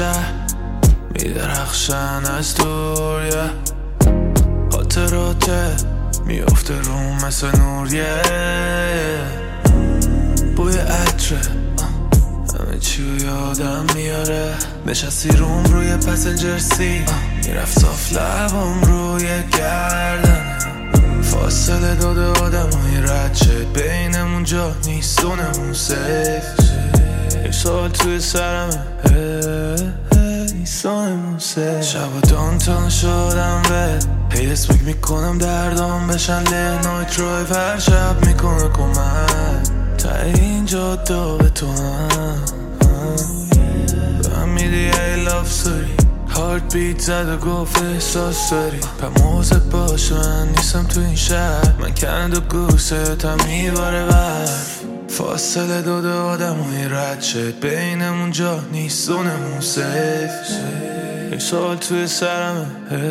شهر میدرخشن از دور خاطراته میافته روم مثل نور بوی عطره همه چی رو یادم میاره نشستی روم روی پسنجر سی میرفت صاف لبم روی گردن فاصله داده آدم های رد شد بینمون جا نیست دونمون سیف یه سال توی سرمه نیستانمون سیف شب و دانتان شدم ول هی اسمک میکنم دردام بشن لحنای درایو هر شب میکنه کمک تا اینجا به تو هم به هم میدی ای لاف سوری هارت بیت زد و گفت احساس داری پا موزت باشه من نیستم تو این شهر من کند و گوست هم میباره برف فاصله داده آدم های رد شد بینمون جا نیست دونمون سیف یه سال توی سرمه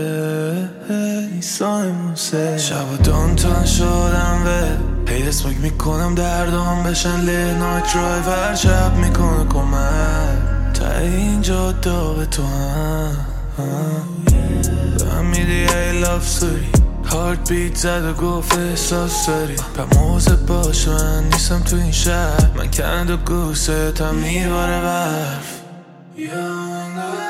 نیستانمون سیف شب و دانتان شدم ول هی اسمک میکنم دردام بشن لحنای درایو هر شب میکنه کمک تا اینجا به تو هم به هم میدی ای لاف سوری هارت بیت زد و گفت احساس داری پا موزت باشه من نیستم تو این شهر من کند و گوست هم میباره برف